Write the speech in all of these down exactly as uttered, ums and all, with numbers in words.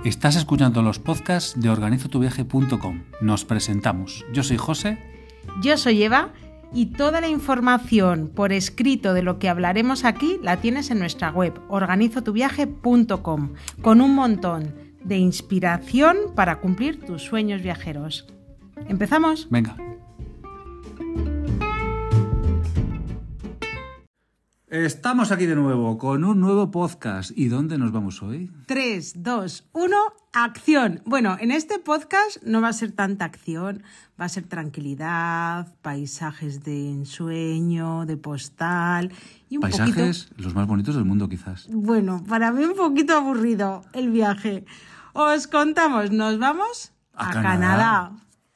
Estás escuchando los podcasts de organizo tu viaje punto com. Nos presentamos. Yo soy José. Yo soy Eva y toda la información por escrito de lo que hablaremos aquí la tienes en nuestra web organizo tu viaje punto com, con un montón de inspiración para cumplir tus sueños viajeros. ¿Empezamos? Venga. Estamos aquí de nuevo con un nuevo podcast. ¿Y dónde nos vamos hoy? tres, dos, uno, acción. Bueno, en este podcast no va a ser tanta acción, va a ser tranquilidad, paisajes de ensueño, de postal y un Paisajes poquito... los más bonitos del mundo, quizás. Bueno, para mí un poquito aburrido el viaje. Os contamos, nos vamos a, a Canadá. Canadá.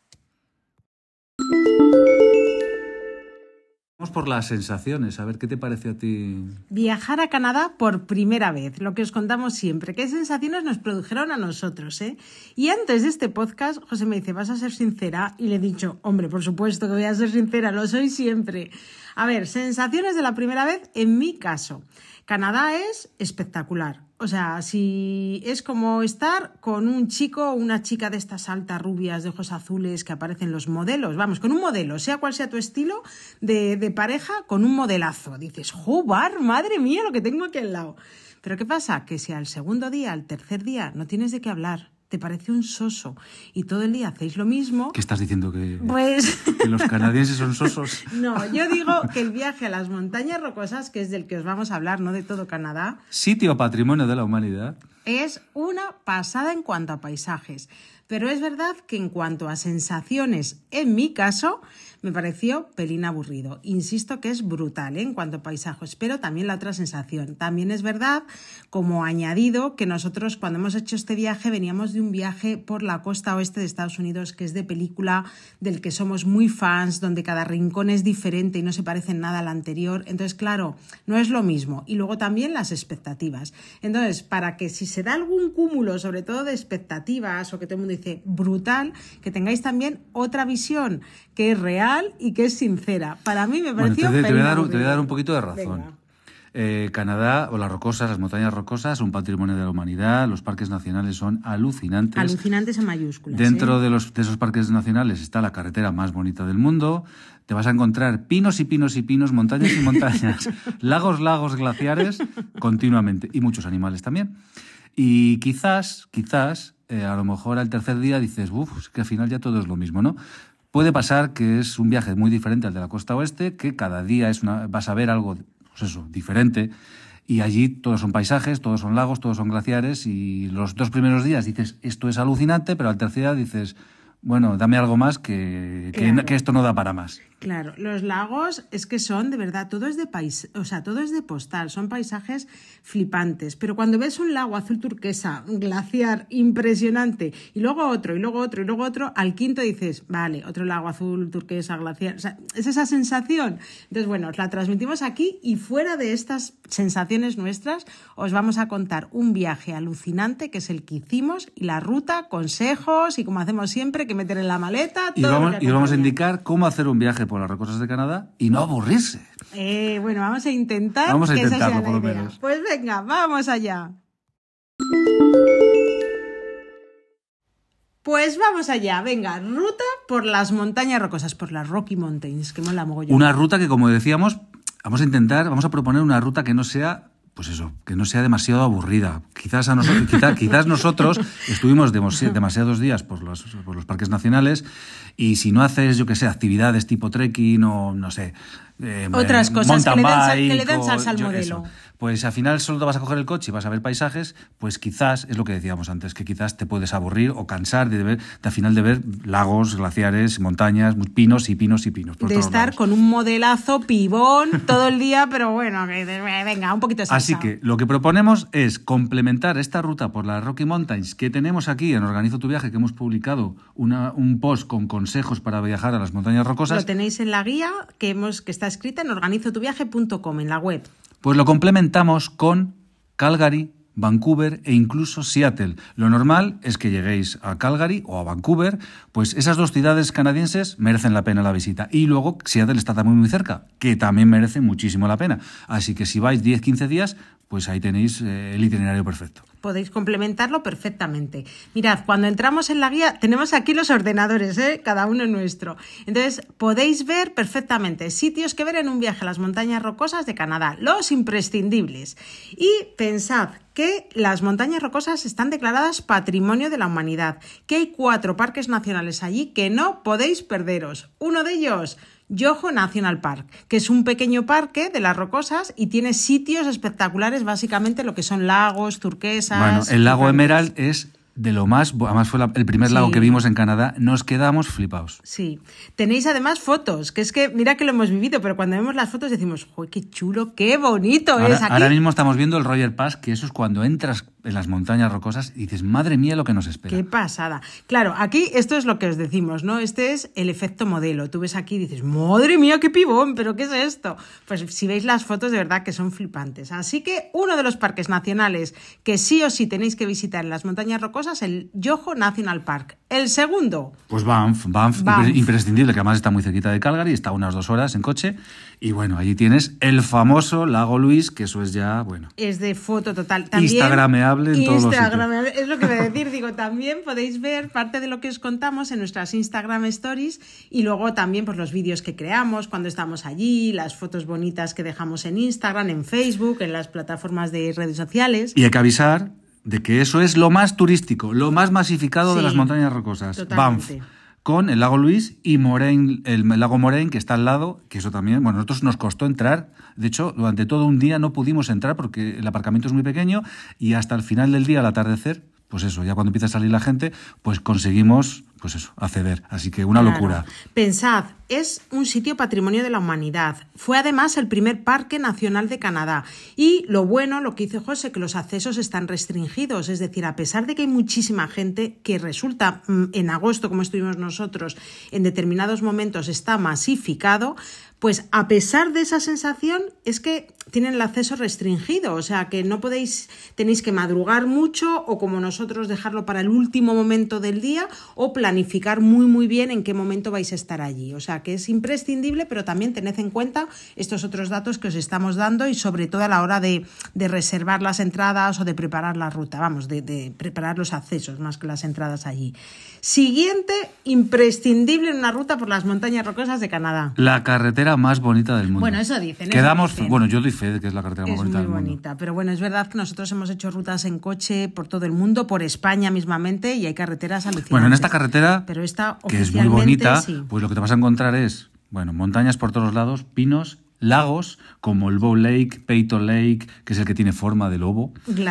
Vamos por las sensaciones, a ver qué te parece a ti. Viajar a Canadá por primera vez, lo que os contamos siempre. ¿Qué sensaciones nos produjeron a nosotros, eh? Y antes de este podcast, José me dice, ¿vas a ser sincera? Y le he dicho, hombre, por supuesto que voy a ser sincera, lo soy siempre. A ver, sensaciones de la primera vez en mi caso. Canadá es espectacular. O sea, si es como estar con un chico o una chica de estas altas rubias de ojos azules que aparecen los modelos, vamos, con un modelo, sea cual sea tu estilo de, de pareja, con un modelazo. Dices, ¡jobar! ¡Madre mía lo que tengo aquí al lado! Pero ¿qué pasa? Que si al segundo día, al tercer día, no tienes de qué hablar, te parece un soso y todo el día hacéis lo mismo... ¿Qué estás diciendo? ¿Que, pues... que los canadienses son sosos? No, yo digo que el viaje a las montañas rocosas, que es del que os vamos a hablar, no de todo Canadá... Sitio patrimonio de la humanidad. Es una pasada en cuanto a paisajes. Pero es verdad que en cuanto a sensaciones, en mi caso, me pareció pelín aburrido. Insisto que es brutal, ¿eh? En cuanto a paisajes, pero también la otra sensación. También es verdad, como añadido, que nosotros cuando hemos hecho este viaje veníamos de un viaje por la costa oeste de Estados Unidos, que es de película, del que somos muy fans, donde cada rincón es diferente y no se parece en nada al anterior. Entonces, claro, no es lo mismo. Y luego también las expectativas. Entonces, para que si se da algún cúmulo, sobre todo de expectativas, o que todo el mundo dice brutal, que tengáis también otra visión que es real y que es sincera. Para mí me pareció... Bueno, te, te, voy a dar, aburrido. te voy a dar un poquito de razón. Eh, Canadá, o las rocosas, las montañas rocosas, un patrimonio de la humanidad. Los parques nacionales son alucinantes. Alucinantes en mayúsculas. Dentro ¿eh? de, los, de esos parques nacionales está la carretera más bonita del mundo. Te vas a encontrar pinos y pinos y pinos, montañas y montañas, lagos, lagos, glaciares, continuamente. Y muchos animales también. Y quizás, quizás... Eh, a lo mejor al tercer día dices, uff, es que al final ya todo es lo mismo, ¿no? Puede pasar que es un viaje muy diferente al de la costa oeste, que cada día es una, vas a ver algo, pues eso, diferente, y allí todos son paisajes, todos son lagos, todos son glaciares, y los dos primeros días dices, esto es alucinante, pero al tercer día dices, bueno, dame algo más que, claro. que, que esto no da para más. Claro, los lagos es que son, de verdad, todo es de pais, o sea, todo es de postal, son paisajes flipantes, pero cuando ves un lago azul turquesa, glaciar, impresionante, y luego otro, y luego otro, y luego otro, al quinto dices, vale, otro lago azul turquesa, glaciar, o sea, es esa sensación. Entonces, bueno, os la transmitimos aquí y fuera de estas sensaciones nuestras, os vamos a contar un viaje alucinante que es el que hicimos y la ruta, consejos y como hacemos siempre, que meter en la maleta, todo. Y vamos, lo que y vamos a indicar cómo hacer un viaje por las rocosas de Canadá y no aburrirse. Eh, bueno, vamos a intentar vamos a que intentarlo, esa sea por lo la idea. menos. Pues venga, vamos allá. Pues vamos allá, venga, ruta por las montañas rocosas, por las Rocky Mountains, que mola mogollón. Una ruta que, como decíamos, vamos a intentar, vamos a proponer una ruta que no sea... Pues eso, que no sea demasiado aburrida. Quizás, a nosotros, quizás, quizás nosotros estuvimos demasi- demasiados días por los, por los parques nacionales y si no haces, yo que sé, actividades tipo trekking o, no sé... Eh, Otras cosas que le, den, que le den salsa al yo, modelo. Eso. Pues al final solo te vas a coger el coche y vas a ver paisajes, pues quizás, es lo que decíamos antes, que quizás te puedes aburrir o cansar de ver, de, al final de ver lagos, glaciares, montañas, pinos y pinos y pinos. Por de estar lados. Con un modelazo pibón todo el día, pero bueno, que venga, un poquito de salsa. Así que lo que proponemos es complementar esta ruta por las Rocky Mountains que tenemos aquí en Organizo tu Viaje, que hemos publicado una, un post con consejos para viajar a las montañas rocosas. Lo tenéis en la guía que, hemos, que está escrita en organizo tu viaje punto com, en la web. Pues lo complementamos con Calgary, Vancouver e incluso Seattle. Lo normal es que lleguéis a Calgary o a Vancouver, pues esas dos ciudades canadienses merecen la pena la visita. Y luego Seattle está también muy cerca, que también merece muchísimo la pena. Así que si vais diez a quince días, pues ahí tenéis eh, el itinerario perfecto. podéis complementarlo perfectamente. Mirad, cuando entramos en la guía, tenemos aquí los ordenadores, ¿eh? Cada uno nuestro. Entonces, podéis ver perfectamente sitios que ver en un viaje a las montañas rocosas de Canadá, los imprescindibles. Y pensad que las montañas rocosas están declaradas Patrimonio de la Humanidad, que hay cuatro parques nacionales allí que no podéis perderos. Uno de ellos, Yoho National Park, que es un pequeño parque de las rocosas y tiene sitios espectaculares, básicamente lo que son lagos, turquesas... Bueno, el lago gigantes. Emerald es de lo más... Además fue la- el primer lago Sí. que vimos en Canadá. Nos quedamos flipados. Sí. Tenéis además fotos, que es que mira que lo hemos vivido, pero cuando vemos las fotos decimos, ¡joder, qué chulo, qué bonito Ahora, es aquí! ahora mismo estamos viendo el Roger Pass, que eso es cuando entras en las montañas rocosas y dices, madre mía, lo que nos espera. ¡Qué pasada! Claro, aquí esto es lo que os decimos, ¿no? Este es el efecto modelo. Tú ves aquí y dices, ¡madre mía, qué pibón! ¿Pero qué es esto? Pues si veis las fotos, de verdad que son flipantes. Así que uno de los parques nacionales que sí o sí tenéis que visitar en las montañas rocosas, el Yoho National Park. El segundo, Pues Banff, Banff, Banff. impre- imprescindible, que además está muy cerquita de Calgary, está a unas dos horas en coche. Y bueno, allí tienes el famoso Lago Luis, que eso es ya, bueno... es de foto total. También, Instagrameable en todos los sitios. Instagrameable, es lo que voy a decir. Digo, también podéis ver parte de lo que os contamos en nuestras Instagram Stories y luego también pues, los vídeos que creamos cuando estamos allí, las fotos bonitas que dejamos en Instagram, en Facebook, en las plataformas de redes sociales. Y hay que avisar de que eso es lo más turístico, lo más masificado Sí, de las montañas rocosas. Banff, totalmente. con el lago Luis y Moraine, el, el lago Moraine, que está al lado, que eso también, bueno, nosotros nos costó entrar. De hecho, durante todo un día no pudimos entrar porque el aparcamiento es muy pequeño y hasta el final del día, al atardecer, pues eso, ya cuando empieza a salir la gente, pues conseguimos, pues eso, acceder. Así que una Claro. locura. Pensad, es un sitio patrimonio de la humanidad. Fue además el primer parque nacional de Canadá. Y lo bueno, lo que dice José, que los accesos están restringidos. Es decir, a pesar de que hay muchísima gente que resulta mm, en agosto, como estuvimos nosotros, en determinados momentos está masificado, pues a pesar de esa sensación es que tienen el acceso restringido, o sea que no podéis, tenéis que madrugar mucho o como nosotros dejarlo para el último momento del día o planificar muy muy bien en qué momento vais a estar allí, o sea que es imprescindible, pero también tened en cuenta estos otros datos que os estamos dando y sobre todo a la hora de, de reservar las entradas o de preparar la ruta, vamos, de, de preparar los accesos más que las entradas allí. Siguiente, imprescindible en una ruta por las montañas rocosas de Canadá. La carretera más bonita del mundo. Bueno, eso dicen, eso Quedamos, dicen. Bueno, yo doy fe de que es la carretera más Es bonita muy del mundo. bonita, pero bueno, es verdad que nosotros hemos hecho rutas en coche por todo el mundo, por España mismamente, y hay carreteras alucinantes. Bueno, en esta carretera, pero esta que es muy oficialmente, bonita, sí. pues lo que te vas a encontrar es, bueno, montañas por todos lados, pinos, lagos, como el Bow Lake, Peyton Lake, que es el que tiene forma de lobo.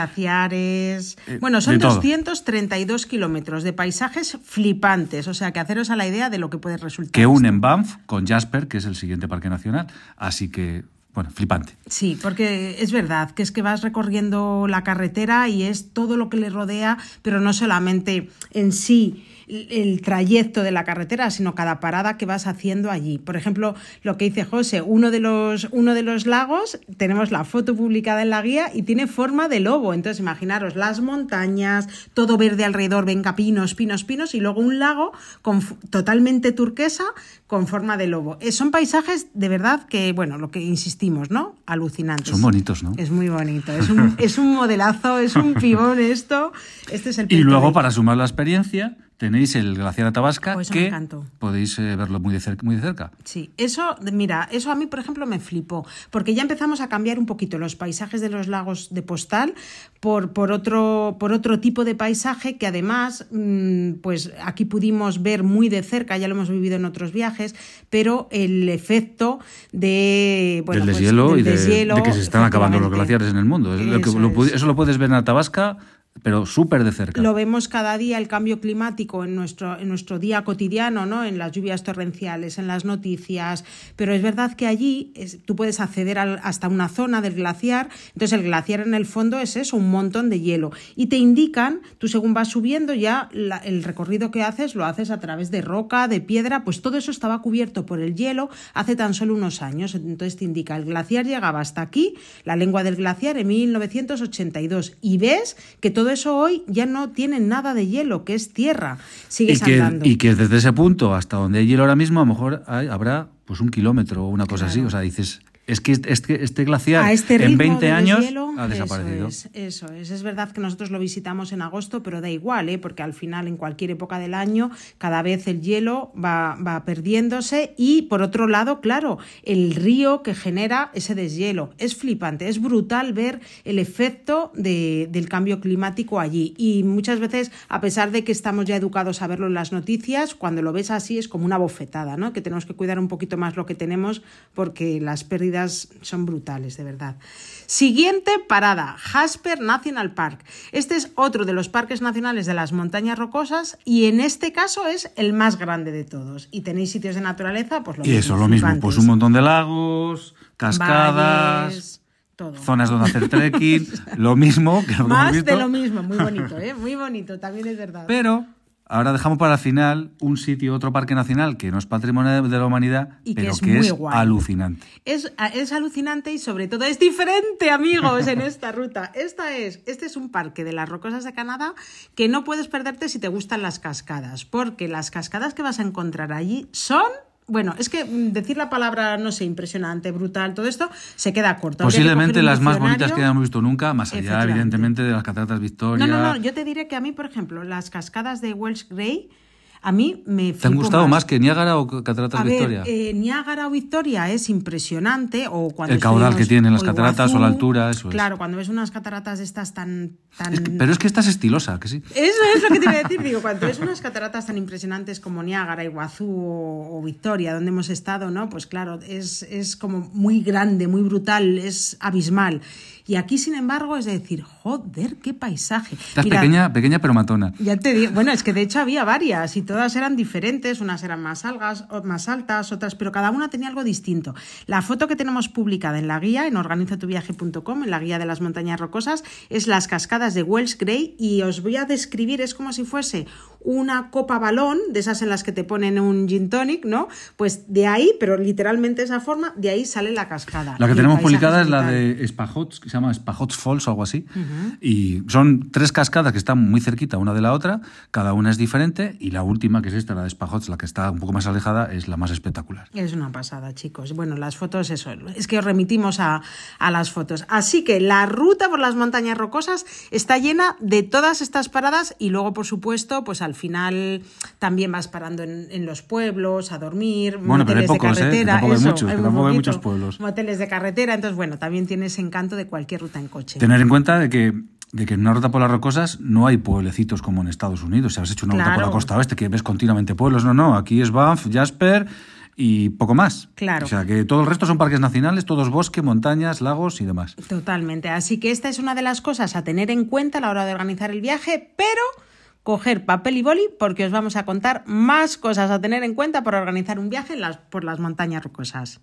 Glaciares. Eh, Bueno, son de todo. doscientos treinta y dos kilómetros de paisajes flipantes, o sea que haceros a la idea de lo que puede resultar. Que esto. unen Banff con Jasper, que es el siguiente parque nacional. Así que, bueno, flipante. Sí, porque es verdad que es que vas recorriendo la carretera y es todo lo que le rodea, pero no solamente en sí el trayecto de la carretera, sino cada parada que vas haciendo allí. Por ejemplo, lo que dice José, uno de los, uno de los lagos, tenemos la foto publicada en la guía y tiene forma de lobo. Entonces, imaginaros las montañas, todo verde alrededor, venga, pinos, pinos, pinos, y luego un lago con, totalmente turquesa con forma de lobo. Eh, son paisajes de verdad que, bueno, lo que insistimos, ¿no? Alucinantes. Son bonitos, ¿no? Es muy bonito. Es un, es un modelazo, es un pibón esto. Este es el Y Peyton luego, Lake. para sumar la experiencia, tenéis el glaciar Athabasca, Oh, eso me que encantó. podéis eh, verlo muy de, cerca, muy de cerca. Sí, eso, mira, eso a mí, por ejemplo, me flipó, porque ya empezamos a cambiar un poquito los paisajes de los lagos de postal por, por, otro, por otro tipo de paisaje que además, mmm, pues aquí pudimos ver muy de cerca, ya lo hemos vivido en otros viajes, pero el efecto de... Bueno, del pues, deshielo del y de, deshielo, de que se están acabando los efectivamente. glaciares en el mundo. Es lo que- Eso lo pu- es. eso lo puedes ver en Athabasca, pero súper de cerca. Lo vemos cada día, el cambio climático en nuestro, en nuestro día cotidiano, ¿no? En las lluvias torrenciales, en las noticias, pero es verdad que allí es, tú puedes acceder al, hasta una zona del glaciar, entonces el glaciar en el fondo es eso, un montón de hielo, y te indican, tú según vas subiendo ya la, el recorrido que haces lo haces a través de roca, de piedra, pues todo eso estaba cubierto por el hielo hace tan solo unos años, entonces te indica, el glaciar llegaba hasta aquí, la lengua del glaciar en mil novecientos ochenta y dos, y ves que todo eso hoy ya no tiene nada de hielo, que es tierra. Sigues y, que, andando. y que desde ese punto hasta donde hay hielo ahora mismo, a lo mejor hay- habrá pues un kilómetro o una cosa Claro. así. O sea, dices, Es que este, este glaciar a este en ritmo veinte de años deshielo, ha desaparecido. Eso es, eso es. Es verdad que nosotros lo visitamos en agosto, pero da igual, ¿eh? Porque al final, en cualquier época del año, cada vez el hielo va, va perdiéndose y, por otro lado, claro, el río que genera ese deshielo. Es flipante, es brutal ver el efecto de, del cambio climático allí. Y muchas veces, a pesar de que estamos ya educados a verlo en las noticias, cuando lo ves así es como una bofetada, ¿no? Que tenemos que cuidar un poquito más lo que tenemos porque las pérdidas son brutales, de verdad. Siguiente parada, Jasper National Park. Este es otro de los parques nacionales de las montañas rocosas y en este caso es el más grande de todos. Y tenéis sitios de naturaleza, pues lo y mismo. Y eso, lo flipantes. mismo, pues un montón de lagos, cascadas... Valles, todo. Zonas donde hacer trekking, lo mismo que lo Más que hemos visto. de lo mismo, muy bonito, ¿eh? Muy bonito, también es verdad. Pero ahora dejamos para el final un sitio, otro parque nacional que no es patrimonio de la humanidad, y que pero es que muy es guay. alucinante. Es, es alucinante y sobre todo es diferente, amigos, en esta ruta. Esta es, este es un parque de las Rocosas de Canadá que no puedes perderte si te gustan las cascadas, porque las cascadas que vas a encontrar allí son... Bueno, es que decir la palabra, no sé, impresionante, brutal, todo esto, se queda corto. Posiblemente las más bonitas que hayamos visto nunca, más allá, evidentemente, de las cataratas Victoria. No, no, no, yo te diré que a mí, por ejemplo, las cascadas de Welsh Grey, a mí me ¿Te han gustado más, más que Niágara o Cataratas a ver, Victoria? Eh, Niágara o Victoria es impresionante. O cuando el caudal que tienen las o cataratas Iguazú, o la altura, eso es. Claro, cuando ves unas cataratas de estas tan... tan... Es que, pero es que esta es estilosa, que sí. Eso es lo que te iba a decir. Digo, cuando ves unas cataratas tan impresionantes como Niágara, Iguazú o, o Victoria, donde hemos estado, ¿no? Pues claro, es, es como muy grande, muy brutal, es abismal. Y aquí, sin embargo, es decir, joder, qué paisaje. Estás pequeña, pequeña pero matona. Ya te digo, bueno, es que de hecho había varias y todas eran diferentes, unas eran más algas, más altas, otras, pero cada una tenía algo distinto. La foto que tenemos publicada en la guía, en organiza tu viaje punto com, en la guía de las montañas rocosas, es las cascadas de Welsh Grey y os voy a describir, es como si fuese una copa balón, de esas en las que te ponen un gin tonic, ¿no? Pues de ahí, pero literalmente esa forma, de ahí sale la cascada. La que tenemos publicada es la de Spahots, que se llama Spahots Falls o algo así. Uh-huh. Y son tres cascadas que están muy cerquita una de la otra, cada una es diferente, y la última, que es esta, la de Spahots, la que está un poco más alejada, es la más espectacular. Es una pasada, chicos. Bueno, las fotos, eso, es que os remitimos a, a las fotos. Así que la ruta por las montañas rocosas está llena de todas estas paradas y luego, por supuesto, pues al final también vas parando en, en los pueblos a dormir, bueno, moteles pero hay pocos, de carretera. ¿eh? Que tampoco eso, hay muchos, hay que tampoco hay poquito, muchos pueblos. Moteles de carretera, entonces, bueno, también tiene ese encanto de cualquier ruta en coche. Tener en cuenta de que de que en una ruta por las rocosas no hay pueblecitos como en Estados Unidos. Si has hecho una claro. ruta por la costa oeste que ves continuamente pueblos, no, no, aquí es Banff, Jasper y poco más. Claro. O sea, que todo el resto son parques nacionales, todos bosque, montañas, lagos y demás. Totalmente. Así que esta es una de las cosas a tener en cuenta a la hora de organizar el viaje, pero coger papel y boli porque os vamos a contar más cosas a tener en cuenta para organizar un viaje en las, por las montañas rocosas.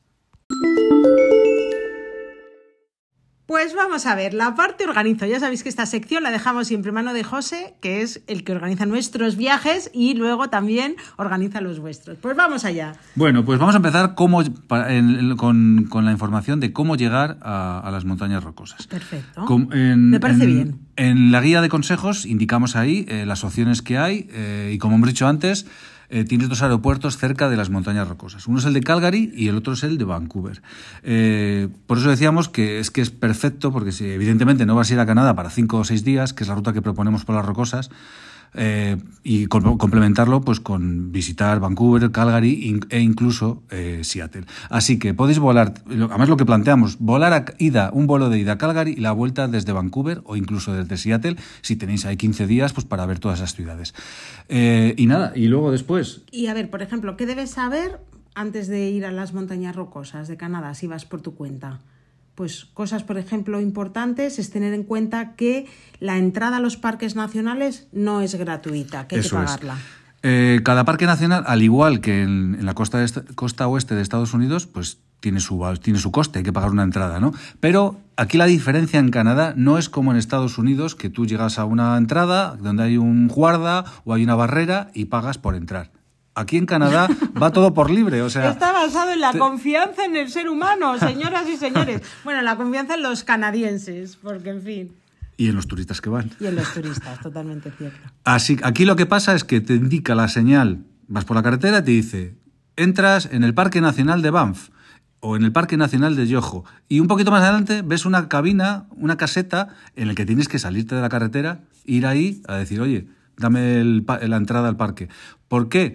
Pues vamos a ver, la parte organizo. Ya sabéis que esta sección la dejamos siempre en mano de José, que es el que organiza nuestros viajes y luego también organiza los vuestros. Pues vamos allá. Bueno, pues vamos a empezar cómo, en, con, con la información de cómo llegar a, a las montañas rocosas. Perfecto. Com, en, Me parece en, bien. En la guía de consejos indicamos ahí eh, las opciones que hay eh, y como hemos dicho antes, Eh, tienes dos aeropuertos cerca de las montañas rocosas. Uno es el de Calgary y el otro es el de Vancouver. Eh, por eso decíamos que es que es perfecto, porque si evidentemente no vas a ir a Canadá para cinco o seis días, que es la ruta que proponemos por las rocosas, eh, y con, complementarlo pues con visitar Vancouver, Calgary in, e incluso eh, Seattle. Así que podéis volar, además lo que planteamos, volar a ida, un vuelo de ida a Calgary y la vuelta desde Vancouver o incluso desde Seattle, si tenéis ahí quince días pues para ver todas esas ciudades. Eh, y nada, y luego después... Y a ver, por ejemplo, ¿qué debes saber antes de ir a las montañas rocosas de Canadá si vas por tu cuenta? Pues cosas, por ejemplo, importantes es tener en cuenta que la entrada a los parques nacionales no es gratuita, que hay Eso que pagarla. Es. Eh, cada parque nacional, al igual que en, en la costa, de est- costa oeste de Estados Unidos, pues tiene su, tiene su coste, hay que pagar una entrada, ¿no? Pero aquí la diferencia en Canadá no es como en Estados Unidos, que tú llegas a una entrada donde hay un guarda o hay una barrera y pagas por entrar. Aquí en Canadá va todo por libre, o sea... Está basado en la te... confianza en el ser humano, señoras y señores. Bueno, la confianza en los canadienses, porque en fin... Y en los turistas que van. Y en los turistas, totalmente cierto. Así, aquí lo que pasa es que te indica la señal, vas por la carretera y te dice, entras en el Parque Nacional de Banff. o en el Parque Nacional de Yoho. Y un poquito más adelante ves una cabina, una caseta en la que tienes que salirte de la carretera, ir ahí a decir, oye, dame el, la entrada al parque. ¿Por qué?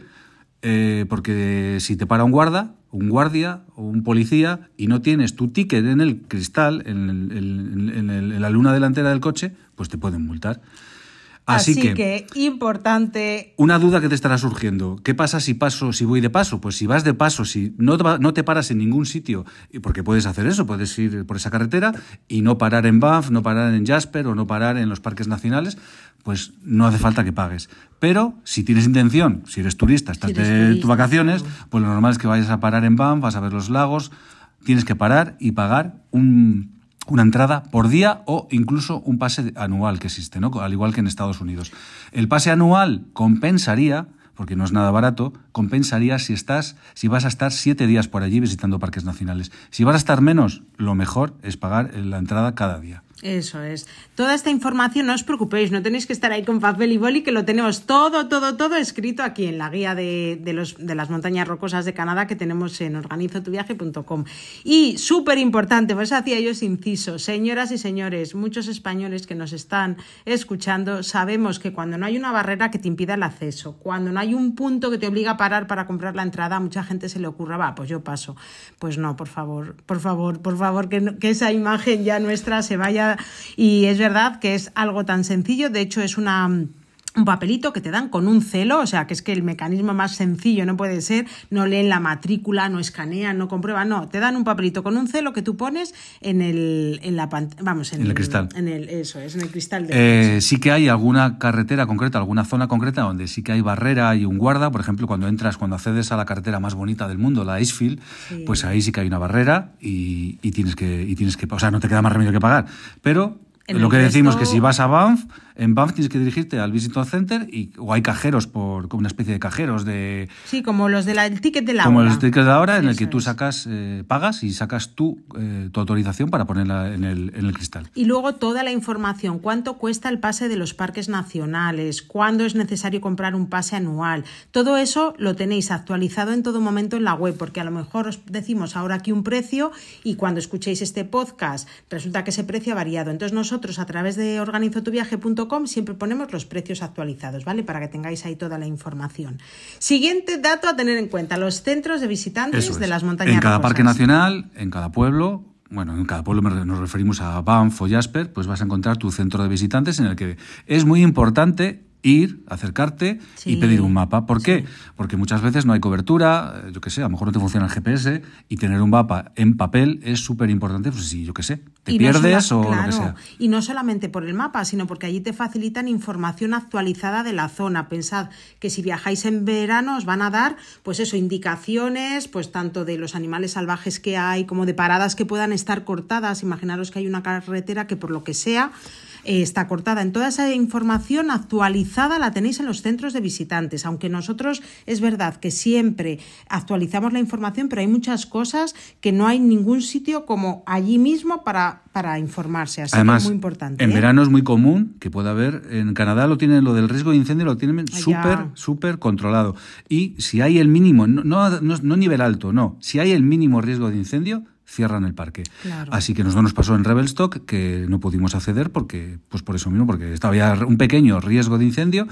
Eh, porque si te para un guarda, un guardia o un policía y no tienes tu ticket en el cristal, en, el, en, el, en la luna delantera del coche, pues te pueden multar. Así, Así que, que, importante... Una duda que te estará surgiendo. ¿Qué pasa si paso, si voy de paso? Pues si vas de paso, si no te, no te paras en ningún sitio, porque puedes hacer eso, puedes ir por esa carretera y no parar en Banff, no parar en Jasper o no parar en los parques nacionales, pues no hace falta que pagues. Pero si tienes intención, si eres turista, estás si eres de turista, tus vacaciones, claro, pues lo normal es que vayas a parar en Banff, vas a ver los lagos, tienes que parar y pagar un... una entrada por día o incluso un pase anual que existe, ¿no? Al igual que en Estados Unidos. El pase anual compensaría, porque no es nada barato, compensaría si estás, si vas a estar siete días por allí visitando parques nacionales. Si vas a estar menos, lo mejor es pagar la entrada cada día. Eso es. Toda esta información, no os preocupéis, no tenéis que estar ahí con papel y boli, que lo tenemos todo, todo, todo escrito aquí en la guía de, de, los, de las montañas rocosas de Canadá que tenemos en organizo tu viaje punto com. Y súper importante, por eso hacía yo ese inciso, señoras y señores, muchos españoles que nos están escuchando, sabemos que cuando no hay una barrera que te impida el acceso, cuando no hay un punto que te obliga a parar para comprar la entrada, a mucha gente se le ocurra, va, pues yo paso. Pues no, por favor, por favor, por favor, que, no, que esa imagen ya nuestra se vaya. Y es verdad que es algo tan sencillo, de hecho es una... un papelito que te dan con un celo, o sea, que es que el mecanismo más sencillo no puede ser, no leen la matrícula, no escanean, no comprueban, no, te dan un papelito con un celo que tú pones en el, en la pant- vamos, en, en el cristal. En el, eso es, en el cristal. De eh, sí que hay alguna carretera concreta, alguna zona concreta donde sí que hay barrera y un guarda, por ejemplo, cuando entras, cuando accedes a la carretera más bonita del mundo, la Icefield, sí, pues ahí sí que hay una barrera y, y tienes que, y tienes que, o sea, no te queda más remedio que pagar, pero en lo que resto... decimos que si vas a Banff, en Banff tienes que dirigirte al Visitor Center y, o hay cajeros, por como una especie de cajeros de... Sí, como los del de ticket de la como hora. Como los tickets de la hora en Eso el que tú es. sacas, eh, pagas y sacas tú, eh, tu autorización para ponerla en el, en el cristal. Y luego toda la información, cuánto cuesta el pase de los parques nacionales, cuándo es necesario comprar un pase anual. Todo eso lo tenéis actualizado en todo momento en la web, porque a lo mejor os decimos ahora aquí un precio y cuando escuchéis este podcast resulta que ese precio ha variado. Entonces nosotros a través de organizo tu viaje punto com siempre ponemos los precios actualizados, ¿vale? Para que tengáis ahí toda la información. Siguiente dato a tener en cuenta, los centros de visitantes es. de las montañas En cada rocosas. parque nacional, en cada pueblo, bueno, en cada pueblo nos referimos a Banff o Jasper, pues vas a encontrar tu centro de visitantes en el que es muy importante ir, acercarte sí. y pedir un mapa. ¿Por qué? Sí. Porque muchas veces no hay cobertura, yo qué sé, a lo mejor no te funciona el G P S y tener un mapa en papel es súper importante, pues sí, yo qué sé, te y pierdes no sola, o claro, lo que sea. Y no solamente por el mapa, sino porque allí te facilitan información actualizada de la zona. Pensad que si viajáis en verano os van a dar, pues eso, indicaciones, pues tanto de los animales salvajes que hay como de paradas que puedan estar cortadas. Imaginaros que hay una carretera que por lo que sea Eh, está cortada. En toda esa información actualizada la tenéis en los centros de visitantes, aunque nosotros es verdad que siempre actualizamos la información, pero hay muchas cosas que no hay ningún sitio como allí mismo para, para informarse, así Además, que es muy importante. En ¿eh? verano es muy común que pueda haber, en Canadá lo tienen, lo del riesgo de incendio lo tienen súper, súper controlado. Y si hay el mínimo, no, no, no, no nivel alto, no, si hay el mínimo riesgo de incendio, cierran el parque. Claro. Así que nosotros nos pasó en Revelstock que no pudimos acceder porque, pues por eso mismo, porque estaba ya un pequeño riesgo de incendio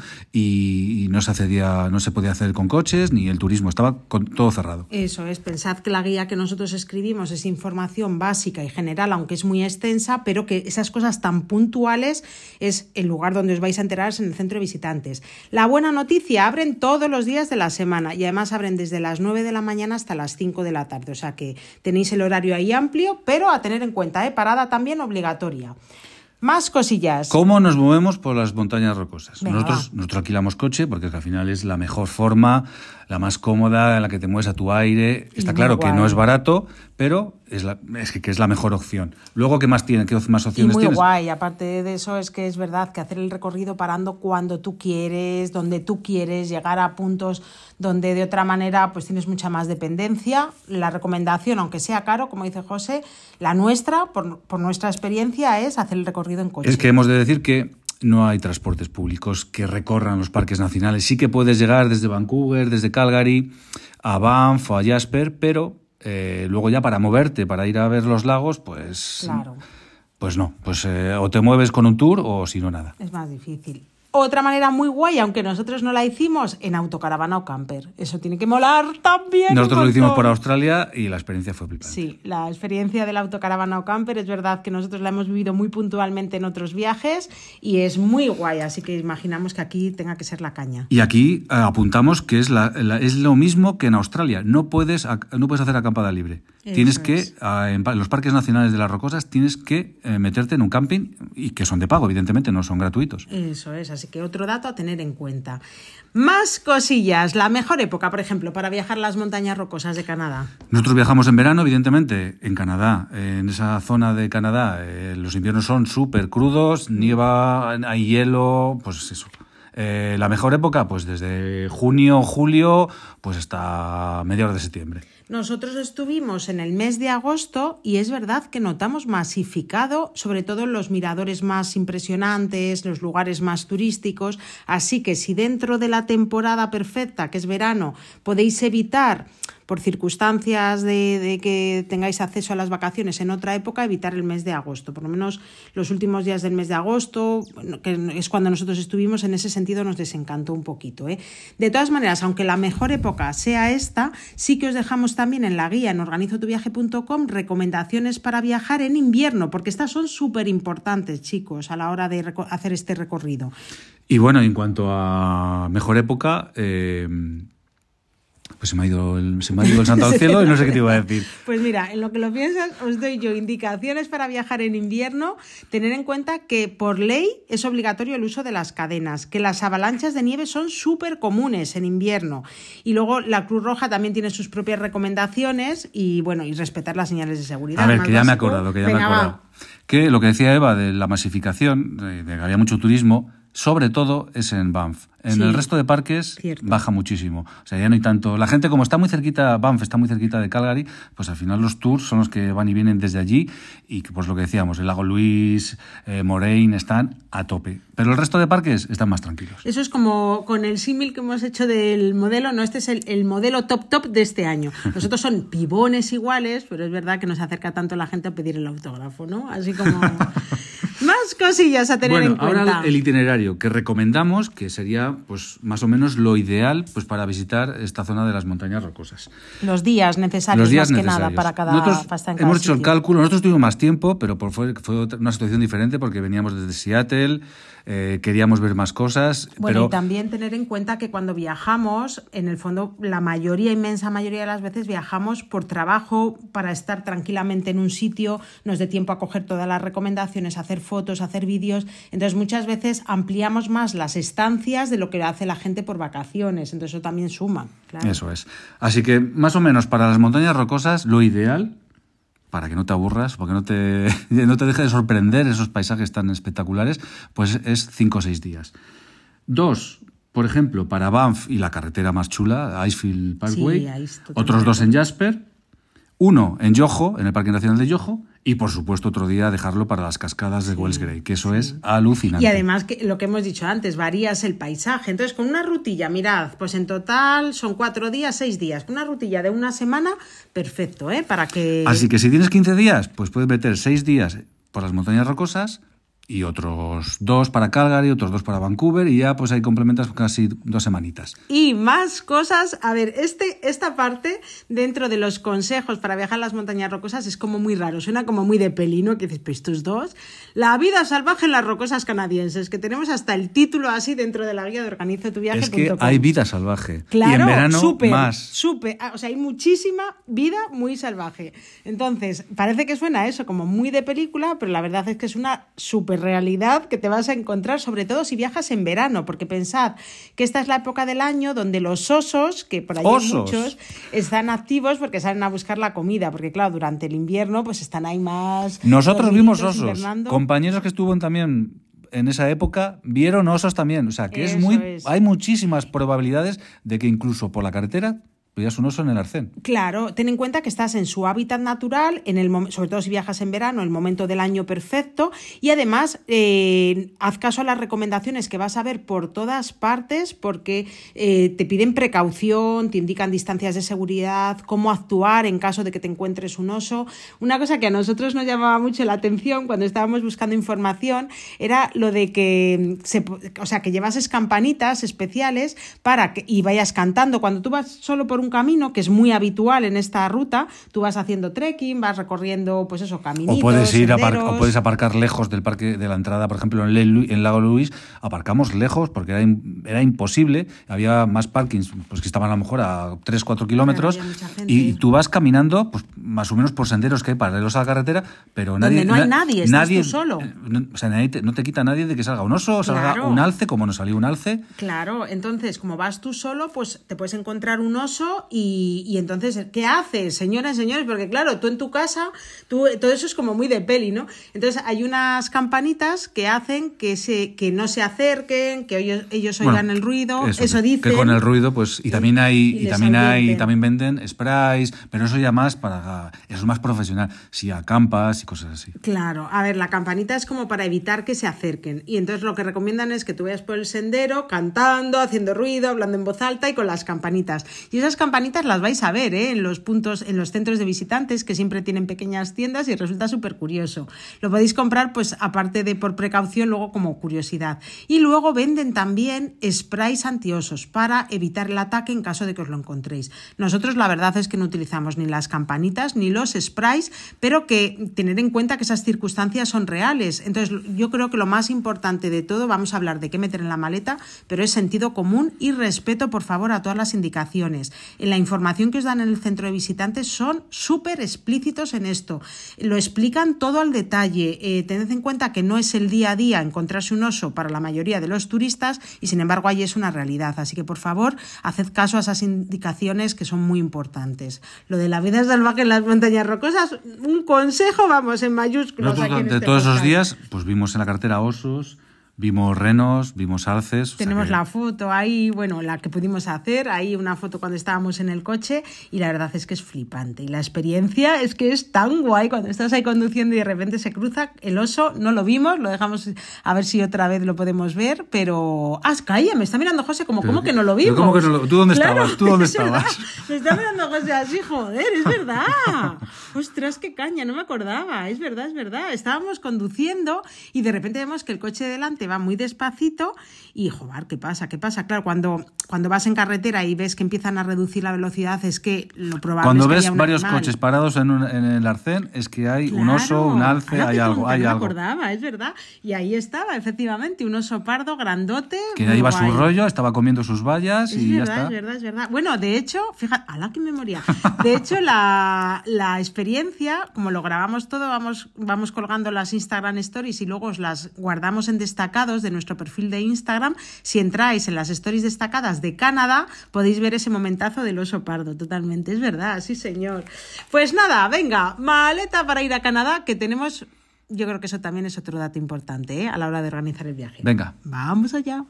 y, y no se accedía, no se podía hacer con coches ni el turismo, estaba con, todo cerrado. Eso es, pensad que la guía que nosotros escribimos es información básica y general, aunque es muy extensa, pero que esas cosas tan puntuales es el lugar donde os vais a enterar es en el centro de visitantes. La buena noticia, abren todos los días de la semana y además abren desde las nueve de la mañana hasta las cinco de la tarde, o sea que tenéis el horario ahí amplio, pero a tener en cuenta, ¿eh? Parada también obligatoria. Más cosillas. ¿Cómo nos movemos por las montañas rocosas? Venga, nosotros, nosotros alquilamos coche porque al final es la mejor forma, la más cómoda, en la que te mueves a tu aire. Está y claro guay. que no es barato, pero es, la, es que, que es la mejor opción. Luego, ¿qué más tiene? ¿Qué más opciones y muy tienes? guay. Aparte de eso, es que es verdad que hacer el recorrido parando cuando tú quieres, donde tú quieres, llegar a puntos donde de otra manera pues tienes mucha más dependencia. La recomendación, aunque sea caro, como dice José, la nuestra, por, por nuestra experiencia, es hacer el recorrido en coche. Es que hemos de decir que no hay transportes públicos que recorran los parques nacionales. Sí que puedes llegar desde Vancouver, desde Calgary, a Banff o a Jasper, pero eh, luego ya para moverte, para ir a ver los lagos, pues, Claro. pues no, pues eh, o te mueves con un tour o si no, nada. Es más difícil. Otra manera muy guay, aunque nosotros no la hicimos, en autocaravana o camper. Eso tiene que molar también. Nosotros un lo hicimos montón. por Australia y la experiencia fue flipante. Sí, la experiencia de la autocaravana o camper es verdad que nosotros la hemos vivido muy puntualmente en otros viajes y es muy guay, así que imaginamos que aquí tenga que ser la caña. Y aquí eh, apuntamos que es, la, la- es lo mismo que en Australia. No puedes, ac- no puedes hacer acampada libre. Eso tienes que, es. ah, en, pa- en los parques nacionales de las Rocosas, tienes que eh, meterte en un camping y que son de pago, evidentemente, no son gratuitos. Eso es, así que otro dato a tener en cuenta. Más cosillas, la mejor época, por ejemplo, para viajar a las montañas rocosas de Canadá. Nosotros viajamos en verano, evidentemente, en Canadá. Eh, en esa zona de Canadá eh, los inviernos son súper crudos, nieva, hay hielo, pues eso. Eh, la mejor época, pues desde junio, julio, pues hasta mediados de septiembre. Nosotros estuvimos en el mes de agosto y es verdad que notamos masificado, sobre todo en los miradores más impresionantes, los lugares más turísticos, así que si dentro de la temporada perfecta, que es verano, podéis evitar, por circunstancias de, de que tengáis acceso a las vacaciones en otra época, evitar el mes de agosto. Por lo menos los últimos días del mes de agosto, bueno, que es cuando nosotros estuvimos, en ese sentido nos desencantó un poquito, ¿eh? De todas maneras, aunque la mejor época sea esta, sí que os dejamos también en la guía en organizo tu viaje punto com recomendaciones para viajar en invierno, porque estas son súper importantes, chicos, a la hora de reco- hacer este recorrido. Y bueno, en cuanto a mejor época, eh, pues se me ha ido el, se me ha ido el santo al cielo y no sé qué te iba a decir. Pues mira, en lo que lo piensas, os doy yo indicaciones para viajar en invierno. Tener en cuenta que por ley es obligatorio el uso de las cadenas, que las avalanchas de nieve son súper comunes en invierno. Y luego la Cruz Roja también tiene sus propias recomendaciones y bueno, y respetar las señales de seguridad. A ver, Más que ya me he básico. acordado, que ya Venga, me he va. acordado. Que lo que decía Eva de la masificación, de, de que había mucho turismo, sobre todo es en Banff. En Sí, el resto de parques cierto. baja muchísimo. O sea, ya no hay tanto... La gente, como está muy cerquita, Banff está muy cerquita de Calgary, pues al final los tours son los que van y vienen desde allí y que, pues lo que decíamos, el lago Louise, eh, Moraine, están a tope. Pero el resto de parques están más tranquilos. Eso es como con el símil que hemos hecho del modelo, no, este es el, el modelo top top de este año. Nosotros son pibones iguales, pero es verdad que nos acerca tanto la gente a pedir el autógrafo, ¿no? Así como más cosillas a tener Bueno, en cuenta. ahora el itinerario que recomendamos, que sería pues más o menos lo ideal pues para visitar esta zona de las montañas rocosas. Los días necesarios, Los días más que necesarios. nada, para cada Nosotros pasta en cada hemos hecho el sitio. cálculo, nosotros tuvimos más tiempo, pero por fue, fue otra- una situación diferente porque veníamos desde Seattle, eh, queríamos ver más cosas, Bueno, pero y también tener en cuenta que cuando viajamos, en el fondo, la mayoría, inmensa mayoría de las veces viajamos por trabajo, para estar tranquilamente en un sitio, nos dé tiempo a coger todas las recomendaciones, hacer fotos, hacer vídeos. Entonces, muchas veces ampliamos más las estancias de lo que hace la gente por vacaciones. Entonces, eso también suma. Claro. eso es. Así que más o menos para las montañas rocosas, lo ideal, para que no te aburras, porque no te, no te deje de sorprender esos paisajes tan espectaculares, pues es cinco o seis días. Dos, por ejemplo, para Banff y la carretera más chula, Icefield Parkway, Sí, ahí es totalmente otros dos en Jasper, uno en Yoho, en el Parque Nacional de Yoho, y por supuesto otro día dejarlo para las cascadas de Wells Gray, que eso es alucinante. Y además, que lo que hemos dicho antes, varías el paisaje. Entonces, con una rutilla, mirad, pues en total son cuatro días, seis días. Con una rutilla de una semana, perfecto, ¿eh? Para que... Así que si tienes quince días, pues puedes meter seis días por las montañas rocosas y otros dos para Calgary, otros dos para Vancouver, y ya pues ahí complementas casi dos semanitas. Y más cosas. A ver, este, esta parte, dentro de los consejos para viajar a las montañas rocosas, es como muy raro, suena como muy de peli, ¿no? Que dices, pues estos dos. La vida salvaje en las rocosas canadienses, que tenemos hasta el título así dentro de la guía de organizo tu viaje Es punto com. que hay vida salvaje. Claro, y en verano súper, más. súper. O sea, hay muchísima vida muy salvaje. Entonces, parece que suena eso como muy de película, pero la verdad es que es una súper realidad que te vas a encontrar, sobre todo si viajas en verano, porque pensad que esta es la época del año donde los osos, que por ahí hay ¡Osos! muchos, están activos porque salen a buscar la comida, porque claro, durante el invierno pues están ahí más... Nosotros vimos dormiditos, osos. hibernando. Compañeros que estuvieron también en esa época vieron osos también. O sea, que es Eso muy, es. hay muchísimas probabilidades de que incluso por la carretera veías un oso en el arcén. Claro, ten en cuenta que estás en su hábitat natural, en el sobre todo si viajas en verano, el momento del año perfecto, y además eh, haz caso a las recomendaciones que vas a ver por todas partes, porque eh, te piden precaución, te indican distancias de seguridad, cómo actuar en caso de que te encuentres un oso. Una cosa que a nosotros nos llamaba mucho la atención cuando estábamos buscando información era lo de que, se, o sea, que llevases campanitas especiales para que, y vayas cantando. Cuando tú vas solo por un camino, que es muy habitual en esta ruta, tú vas haciendo trekking, vas recorriendo, pues eso, caminitos, o puedes ir senderos. Apar- o puedes aparcar lejos del parque de la entrada, por ejemplo, en el, en Lago Luis, aparcamos lejos porque era, in, era imposible, había más parkings pues que estaban a lo mejor a tres, cuatro kilómetros, y, y tú vas caminando pues más o menos por senderos que hay paralelos a la carretera, pero nadie... Donde no hay nadie, estás nadie, tú solo. No, o sea, nadie te, no te quita nadie de que salga un oso, Claro. salga un alce, como nos salió un alce. Claro, entonces, como vas tú solo, pues te puedes encontrar un oso y, y entonces, ¿qué haces, señoras y señores? Porque claro, tú en tu casa, tú, todo eso es como muy de peli, ¿no? Entonces hay unas campanitas que hacen que, se, que no se acerquen, que ellos, ellos oigan bueno, el ruido, eso, eso que, dicen. Que con el ruido, pues, y también hay, y, y también hay, y también venden sprays, pero eso ya más para, eso es más profesional, si acampas y cosas así. Claro, a ver, la campanita es como para evitar que se acerquen, y entonces lo que recomiendan es que tú vayas por el sendero cantando, haciendo ruido, hablando en voz alta y con las campanitas. Y esas campanitas las vais a ver, ¿eh? en los puntos, en los centros de visitantes, que siempre tienen pequeñas tiendas y resulta súper curioso. Lo podéis comprar, pues, aparte de por precaución, luego como curiosidad. Y luego venden también sprays antiosos para evitar el ataque en caso de que os lo encontréis. Nosotros la verdad es que no utilizamos ni las campanitas ni los sprays, pero que tener en cuenta que esas circunstancias son reales. Entonces yo creo que lo más importante de todo, vamos a hablar de qué meter en la maleta, pero es sentido común y respeto, por favor, a todas las indicaciones. En la información que os dan en el centro de visitantes son súper explícitos en esto. Lo explican todo al detalle. Eh, tened en cuenta que no es el día a día encontrarse un oso para la mayoría de los turistas y sin embargo ahí es una realidad. Así que por favor, haced caso a esas indicaciones que son muy importantes. Lo de la vida salvaje en las montañas rocosas, un consejo, vamos, en mayúsculas. Nosotros durante este todos podcast. Esos días, pues vimos en la carretera osos, vimos renos, vimos alces. Tenemos o sea que... la foto ahí, bueno, la que pudimos hacer, ahí una foto cuando estábamos en el coche y la verdad es que es flipante. Y la experiencia es que es tan guay cuando estás ahí conduciendo y de repente se cruza el oso, no lo vimos, lo dejamos a ver si otra vez lo podemos ver, pero... ¡Ah, calla! Me está mirando José como, ¿cómo que no lo vimos? ¿Cómo que no lo... ¿Tú dónde claro, estabas? ¿Tú dónde es estabas? Verdad. Me está mirando José así, joder, es verdad. Ostras, qué caña, no me acordaba. Es verdad, es verdad. Estábamos conduciendo y de repente vemos que el coche de delante va muy despacito y, joder, ¿qué pasa? ¿Qué pasa? Claro, cuando, cuando vas en carretera y ves que empiezan a reducir la velocidad, es que lo probable cuando es que ves haya un varios animal. coches parados en, un, en el arcén, es que hay claro, un oso, un alce, hay algo. Hay no algo. me acordaba, es verdad. Y ahí estaba, efectivamente, un oso pardo grandote. Que ya iba guay. Su rollo, estaba comiendo sus bayas es y verdad, ya está. Es verdad, es verdad. Bueno, de hecho, fíjate, ¡ala, qué memoria! De hecho, la, la experiencia, como lo grabamos todo, vamos, vamos colgando las Instagram Stories y luego os las guardamos en destacados de nuestro perfil de Instagram. Si entráis en las stories destacadas de Canadá, podéis ver ese momentazo del oso pardo, totalmente, es verdad, sí señor. Pues nada, venga, maleta para ir a Canadá, que tenemos, yo creo que eso también es otro dato importante, ¿eh? A la hora de organizar el viaje. Venga. Vamos allá.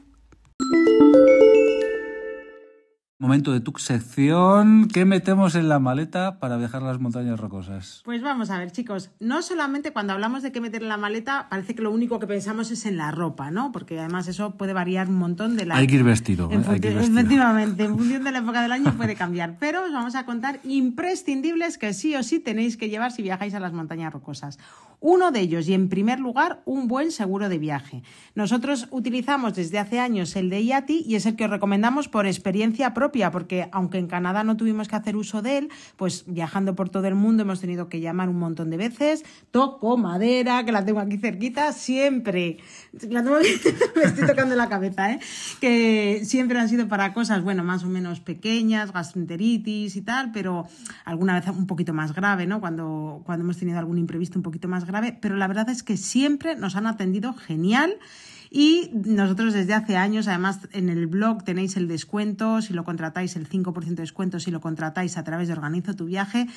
Momento de tu sección. ¿Qué metemos en la maleta para viajar a las montañas rocosas? Pues vamos a ver, chicos. No solamente cuando hablamos de qué meter en la maleta, parece que lo único que pensamos es en la ropa, ¿no? Porque además eso puede variar un montón de la... Hay que ir vestido. En ¿eh? Hay que ir vestido. Efectivamente, en función de la época del año puede cambiar. Pero os vamos a contar imprescindibles que sí o sí tenéis que llevar si viajáis a las montañas rocosas. Uno de ellos, y en primer lugar, un buen seguro de viaje. Nosotros utilizamos desde hace años el de I A T I y es el que os recomendamos por experiencia propia, porque aunque en Canadá no tuvimos que hacer uso de él, pues viajando por todo el mundo hemos tenido que llamar un montón de veces. Toco madera, que la tengo aquí cerquita, siempre. La tengo aquí, me estoy tocando la cabeza, ¿eh? Que siempre han sido para cosas, bueno, más o menos pequeñas, gastroenteritis y tal, pero alguna vez un poquito más grave, ¿no? Cuando, cuando hemos tenido algún imprevisto un poquito más grave, pero la verdad es que siempre nos han atendido genial. Y nosotros desde hace años, además en el blog tenéis el descuento, si lo contratáis, el cinco por ciento de descuento si lo contratáis a través de Organizo tu Viaje.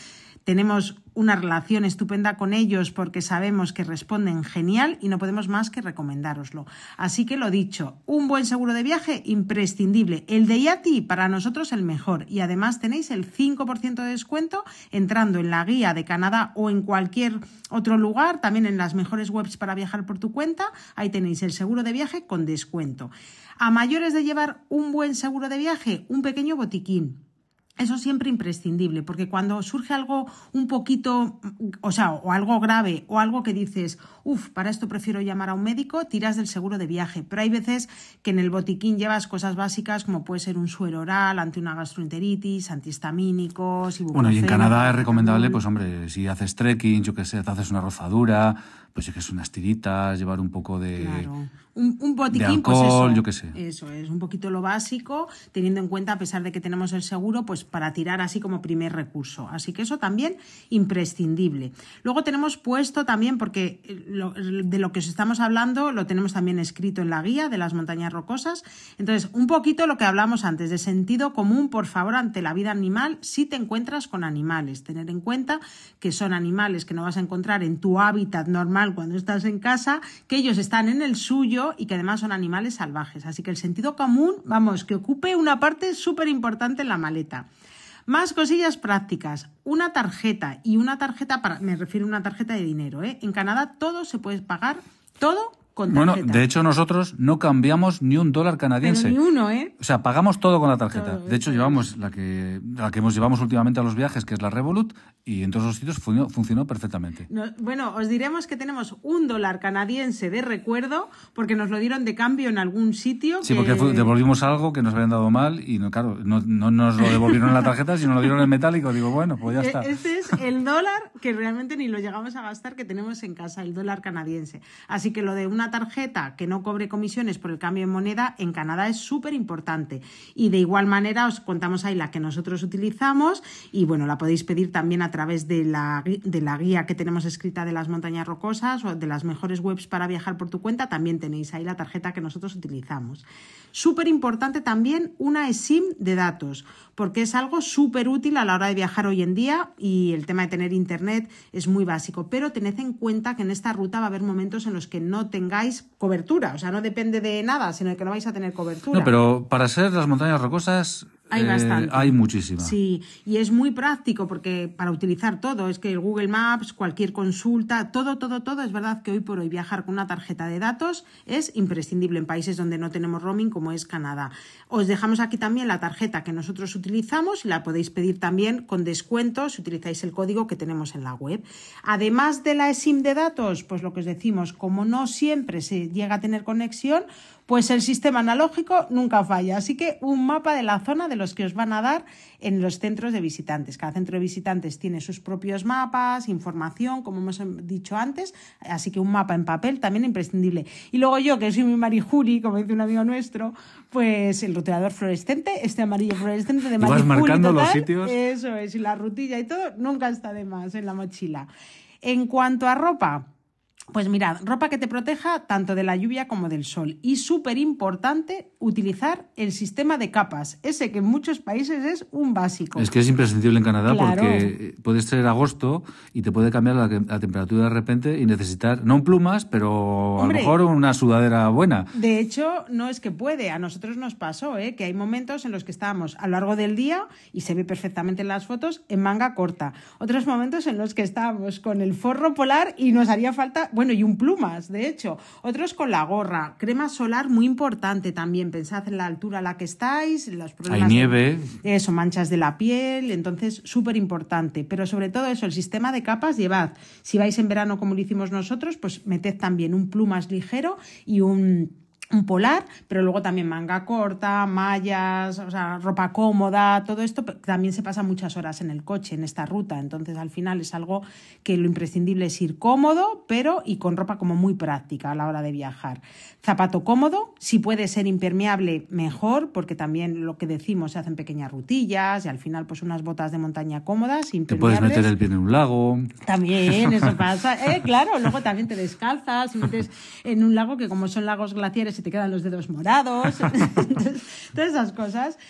tenemos una relación estupenda con ellos porque sabemos que responden genial y no podemos más que recomendároslo. Así que lo dicho, un buen seguro de viaje imprescindible. El de Yati para nosotros el mejor y además tenéis el cinco por ciento de descuento entrando en la guía de Canadá o en cualquier otro lugar, también en las mejores webs para viajar por tu cuenta. Ahí tenéis el seguro de viaje con descuento. A mayores de llevar un buen seguro de viaje, un pequeño botiquín. Eso siempre imprescindible, porque cuando surge algo un poquito, o sea, o algo grave, o algo que dices, uff, para esto prefiero llamar a un médico, tiras del seguro de viaje. Pero hay veces que en el botiquín llevas cosas básicas como puede ser un suero oral ante una gastroenteritis, antihistamínicos, ibuprofeno. Bueno, y en Canadá es recomendable, pues hombre, si haces trekking, yo qué sé, te haces una rozadura, pues si es unas tiritas, llevar un poco de... Claro. Un, un botiquín, de alcohol, pues eso, yo qué sé. Eso es, un poquito lo básico, teniendo en cuenta, a pesar de que tenemos el seguro, pues para tirar así como primer recurso. Así que eso también imprescindible. Luego tenemos puesto también, porque lo, de lo que os estamos hablando lo tenemos también escrito en la guía de las montañas rocosas. Entonces, un poquito lo que hablamos antes, de sentido común, por favor, ante la vida animal, si te encuentras con animales. Tener en cuenta que son animales que no vas a encontrar en tu hábitat normal cuando estás en casa, que ellos están en el suyo y que además son animales salvajes. Así que el sentido común, vamos, que ocupe una parte súper importante en la maleta. Más cosillas prácticas. Una tarjeta y una tarjeta, para, me refiero a una tarjeta de dinero, ¿eh? En Canadá todo se puede pagar, todo con tarjeta. Bueno, de hecho nosotros no cambiamos ni un dólar canadiense. Pero ni uno, ¿eh? O sea, pagamos todo con la tarjeta. Todo, de hecho, llevamos la que la que hemos llevamos últimamente a los viajes, que es la Revolut, y en todos los sitios funcionó, funcionó perfectamente. No, bueno, os diremos que tenemos un dólar canadiense de recuerdo, porque nos lo dieron de cambio en algún sitio. Sí, que... porque fue, devolvimos algo que nos habían dado mal y, no, claro, no, no nos lo devolvieron en la tarjeta, sino lo dieron en metálico. Digo, bueno, pues ya está. Este es el dólar que realmente ni lo llegamos a gastar, que tenemos en casa, el dólar canadiense. Así que lo de una tarjeta que no cobre comisiones por el cambio de moneda en Canadá es súper importante. Y de igual manera os contamos ahí la que nosotros utilizamos y bueno, la podéis pedir también a través de la, de la guía que tenemos escrita de las montañas rocosas o de las mejores webs para viajar por tu cuenta. También tenéis ahí la tarjeta que nosotros utilizamos. Súper importante también una eSIM de datos, porque es algo súper útil a la hora de viajar hoy en día y el tema de tener internet es muy básico. Pero tened en cuenta que en esta ruta va a haber momentos en los que no tengáis cobertura. O sea, no depende de nada, sino de que no vais a tener cobertura. No, pero para ser las montañas rocosas... Hay bastante. Eh, hay muchísima. Sí, y es muy práctico porque para utilizar todo, es que el Google Maps, cualquier consulta, todo, todo, todo, es verdad que hoy por hoy viajar con una tarjeta de datos es imprescindible en países donde no tenemos roaming como es Canadá. Os dejamos aquí también la tarjeta que nosotros utilizamos y la podéis pedir también con descuento si utilizáis el código que tenemos en la web. Además de la eSIM de datos, pues lo que os decimos, como no siempre se llega a tener conexión, pues el sistema analógico nunca falla. Así que un mapa de la zona de los que os van a dar en los centros de visitantes. Cada centro de visitantes tiene sus propios mapas, información, como hemos dicho antes. Así que un mapa en papel también imprescindible. Y luego yo, que soy muy marijuri, como dice un amigo nuestro, pues el rotulador fluorescente, este amarillo fluorescente de marijuri. ¿Vas marcando total, los sitios? Eso es, y la rutilla y todo, nunca está de más en la mochila. En cuanto a ropa... Pues mirad, ropa que te proteja tanto de la lluvia como del sol. Y súper importante, utilizar el sistema de capas, ese que en muchos países es un básico. Es que es imprescindible en Canadá, claro, porque puede ser agosto y te puede cambiar la, la temperatura de repente y necesitar, no un plumas, pero Hombre, a lo mejor una sudadera buena. De hecho, no es que puede, a nosotros nos pasó, ¿eh? Que hay momentos en los que estábamos a lo largo del día, y se ve perfectamente en las fotos, en manga corta. Otros momentos en los que estábamos con el forro polar y nos haría falta... Bueno, y un plumas, de hecho. Otros con la gorra. Crema solar muy importante también. Pensad en la altura a la que estáis, los problemas... Hay nieve. De, eso, manchas de la piel. Entonces, súper importante. Pero sobre todo eso, el sistema de capas, llevad. Si vais en verano como lo hicimos nosotros, pues meted también un plumas ligero y un... un polar, pero luego también manga corta, mallas, o sea, ropa cómoda, todo esto también se pasa muchas horas en el coche, en esta ruta, entonces al final es algo que lo imprescindible es ir cómodo, pero y con ropa como muy práctica a la hora de viajar. Zapato cómodo, si puede ser impermeable, mejor, porque también lo que decimos, se hacen pequeñas rutillas y al final pues unas botas de montaña cómodas, impermeables. Te puedes meter el pie en un lago. También, eso pasa. Eh, claro, luego también te descalzas, metes en un lago que como son lagos glaciares se te quedan los dedos morados, entonces, todas esas cosas.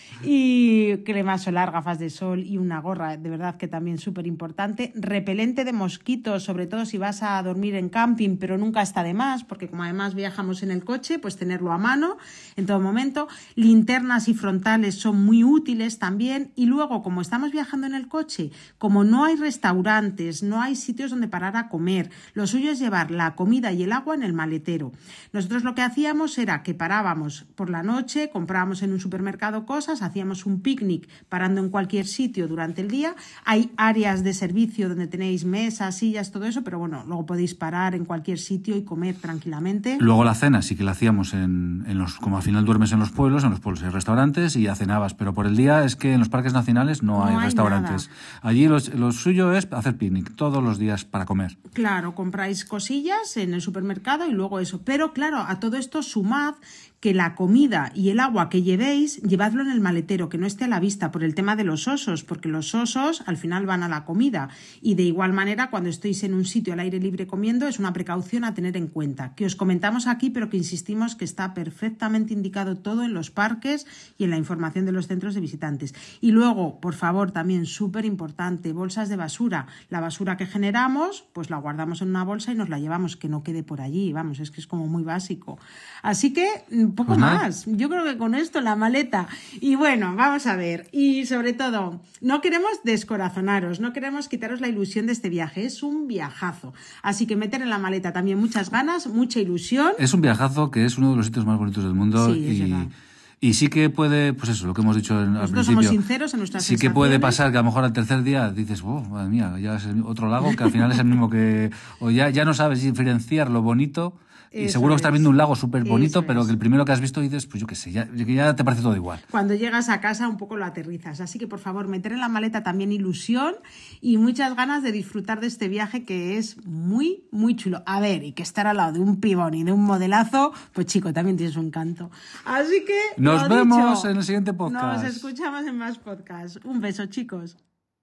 Y crema solar, gafas de sol y una gorra, de verdad que también súper importante. Repelente de mosquitos, sobre todo si vas a dormir en camping, pero nunca está de más, porque como además viajamos en el coche, pues tenerlo a mano en todo momento. Linternas y frontales son muy útiles también. Y luego, como estamos viajando en el coche, como no hay restaurantes, no hay sitios donde parar a comer, lo suyo es llevar la comida y el agua en el maletero. Nosotros lo que hacíamos era que parábamos por la noche, comprábamos en un supermercado cosas, hacíamos un picnic parando en cualquier sitio durante el día. Hay áreas de servicio donde tenéis mesas, sillas, todo eso, pero bueno, luego podéis parar en cualquier sitio y comer tranquilamente. Luego la cena sí que la hacíamos en, en los, como al final duermes en los pueblos, en los pueblos hay restaurantes y ya cenabas, pero por el día es que en los parques nacionales no, no hay, hay restaurantes. Nada. Allí lo, lo suyo es hacer picnic todos los días para comer. Claro, compráis cosillas en el supermercado y luego eso. Pero claro, a todo esto sumad que la comida y el agua que llevéis, llevadlo en el maletero, que no esté a la vista por el tema de los osos, porque los osos al final van a la comida. Y de igual manera, cuando estéis en un sitio al aire libre comiendo, es una precaución a tener en cuenta, que os comentamos aquí, pero que insistimos que está perfectamente indicado todo en los parques y en la información de los centros de visitantes. Y luego, por favor, también súper importante, bolsas de basura. La basura que generamos, pues la guardamos en una bolsa y nos la llevamos, que no quede por allí. Vamos, es que es como muy básico. Así que poco pues más. Yo creo que con esto la maleta. Y bueno, vamos a ver. Y sobre todo, no queremos descorazonaros, no queremos quitaros la ilusión de este viaje. Es un viajazo. Así que meter en la maleta también muchas ganas, mucha ilusión. Es un viajazo que es uno de los sitios más bonitos del mundo. Sí, y... es verdad. Y sí que puede, pues eso, lo que hemos dicho en, al principio. Nosotros somos sinceros en nuestras Sí que puede pasar que a lo mejor al tercer día dices, oh, madre mía, ya es el otro lago, que al final es el mismo que... O ya, ya no sabes diferenciar lo bonito. Y Eso seguro que es. estás viendo un lago súper bonito, Eso pero es. que el primero que has visto dices, pues yo qué sé, ya, ya te parece todo igual. Cuando llegas a casa un poco lo aterrizas. Así que, por favor, meter en la maleta también ilusión y muchas ganas de disfrutar de este viaje que es muy, muy chulo. A ver, y que estar al lado de un pibón y de un modelazo, pues chico, también tiene su encanto. Así que, Nos lo vemos dicho, en el siguiente podcast. Nos escuchamos en más podcasts. Un beso, chicos.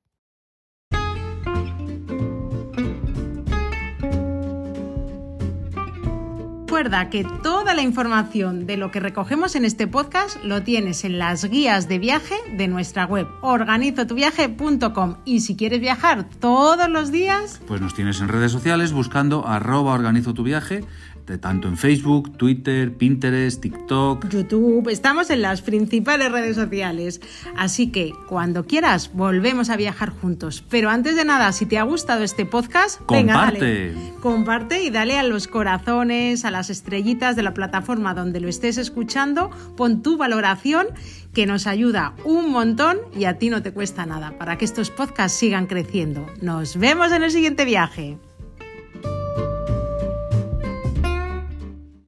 Recuerda que toda la información de lo que recogemos en este podcast lo tienes en las guías de viaje de nuestra web organizo tu viaje punto com y si quieres viajar todos los días, pues nos tienes en redes sociales buscando arroba organizo tu viaje, de tanto en Facebook, Twitter, Pinterest, TikTok, YouTube, estamos en las principales redes sociales. Así que cuando quieras volvemos a viajar juntos. Pero antes de nada, si te ha gustado este podcast, comparte. Venga, dale. Comparte y dale a los corazones, a las estrellitas de la plataforma donde lo estés escuchando, pon tu valoración que nos ayuda un montón y a ti no te cuesta nada para que estos podcasts sigan creciendo. Nos vemos en el siguiente viaje.